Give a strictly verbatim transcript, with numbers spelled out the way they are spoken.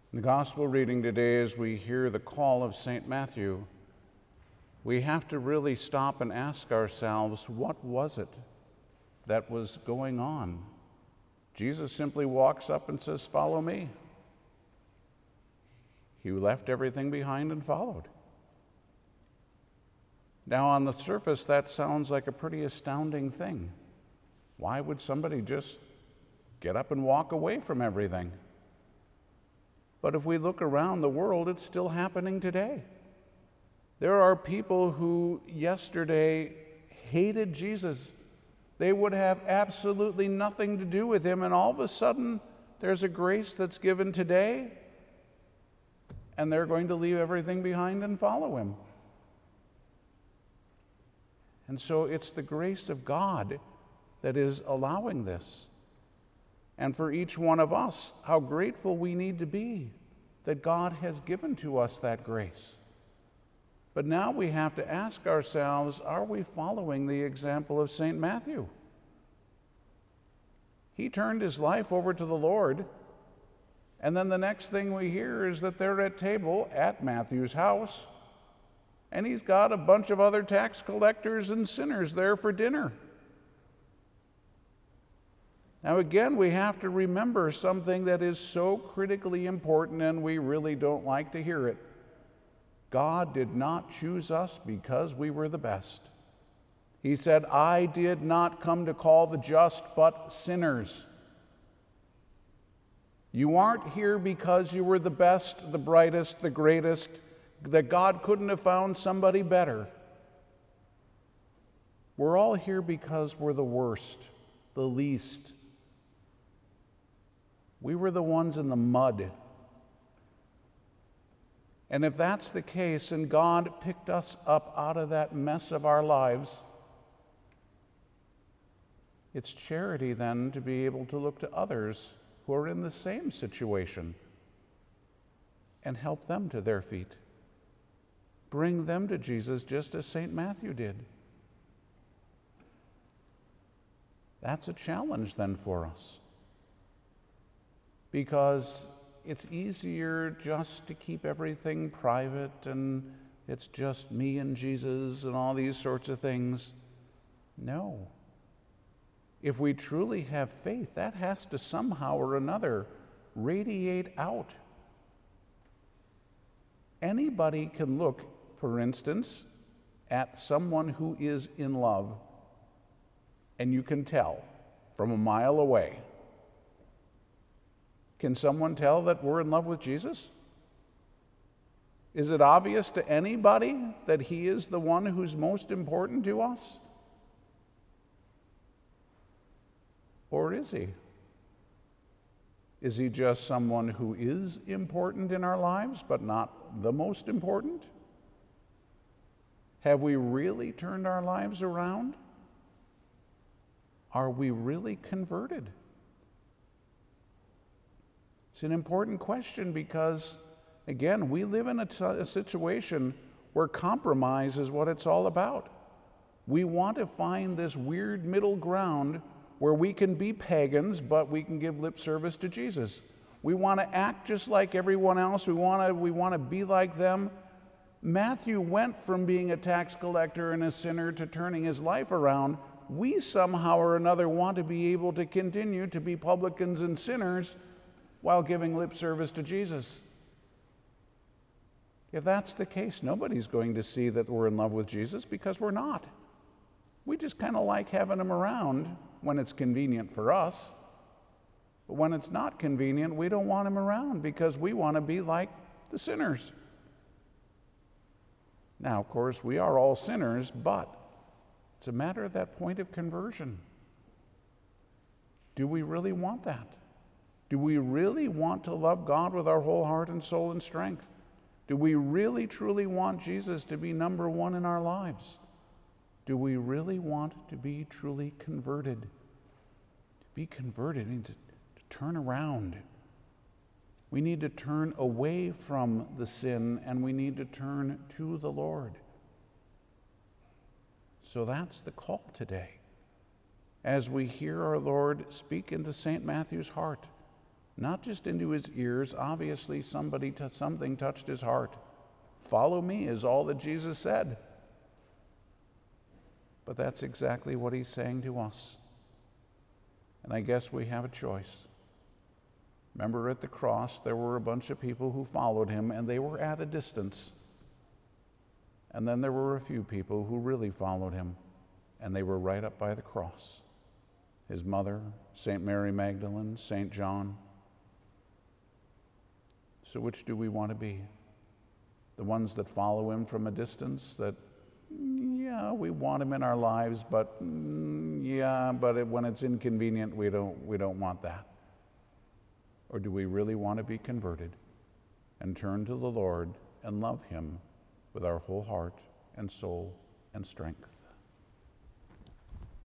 In the gospel reading today, as we hear the call of Saint Matthew, we have to really stop and ask ourselves, what was it that was going on? Jesus simply walks up and says, "Follow me." He left everything behind and followed. Now, on the surface, that sounds like a pretty astounding thing. Why would somebody just get up and walk away from everything? But if we look around the world, it's still happening today. There are people who yesterday hated Jesus. They would have absolutely nothing to do with him, and all of a sudden, there's a grace that's given today, and they're going to leave everything behind and follow him. And so it's the grace of God that is allowing this. And for each one of us, how grateful we need to be that God has given to us that grace. But now we have to ask ourselves, are we following the example of Saint Matthew? He turned his life over to the Lord, and then the next thing we hear is that they're at table at Matthew's house, and he's got a bunch of other tax collectors and sinners there for dinner. Now again, we have to remember something that is so critically important, and we really don't like to hear it. God did not choose us because we were the best. He said, "I did not come to call the just, but sinners." You aren't here because you were the best, the brightest, the greatest, that God couldn't have found somebody better. We're all here because we're the worst, the least. We were the ones in the mud. And if that's the case, and God picked us up out of that mess of our lives, it's charity then to be able to look to others who are in the same situation and help them to their feet. Bring them to Jesus just as Saint Matthew did. That's a challenge then for us, because it's easier just to keep everything private, and it's just me and Jesus and all these sorts of things. No. If we truly have faith, that has to somehow or another radiate out. Anybody can look, for instance, at someone who is in love, and you can tell from a mile away. Can someone tell that we're in love with Jesus? Is it obvious to anybody that he is the one who's most important to us? Or is he? Is he just someone who is important in our lives, but not the most important? Have we really turned our lives around? Are we really converted? It's an important question because, again, we live in a, t- a situation where compromise is what it's all about. We want to find this weird middle ground where we can be pagans, but we can give lip service to Jesus. We want to act just like everyone else. We want to, we want to be like them. Matthew went from being a tax collector and a sinner to turning his life around. We somehow or another want to be able to continue to be publicans and sinners while giving lip service to Jesus. If that's the case, nobody's going to see that we're in love with Jesus, because we're not. We just kind of like having him around when it's convenient for us. But when it's not convenient, we don't want him around because we want to be like the sinners. Now, of course, we are all sinners, but it's a matter of that point of conversion. Do we really want that? Do we really want to love God with our whole heart and soul and strength? Do we really, truly want Jesus to be number one in our lives? Do we really want to be truly converted? To be converted means to, to turn around. We need to turn away from the sin, and we need to turn to the Lord. So that's the call today. As we hear our Lord speak into Saint Matthew's heart, not just into his ears. Obviously, somebody t- something touched his heart. Follow me is all that Jesus said. But that's exactly what he's saying to us. And I guess we have a choice. Remember, at the cross, there were a bunch of people who followed him, and they were at a distance. And then there were a few people who really followed him, and they were right up by the cross. His mother, Saint Mary Magdalene, Saint John. So which do we want to be? The ones that follow him from a distance, that, yeah, we want him in our lives, but mm, yeah, but it, when it's inconvenient, we don't, we don't want that. Or do we really want to be converted and turn to the Lord and love him with our whole heart and soul and strength?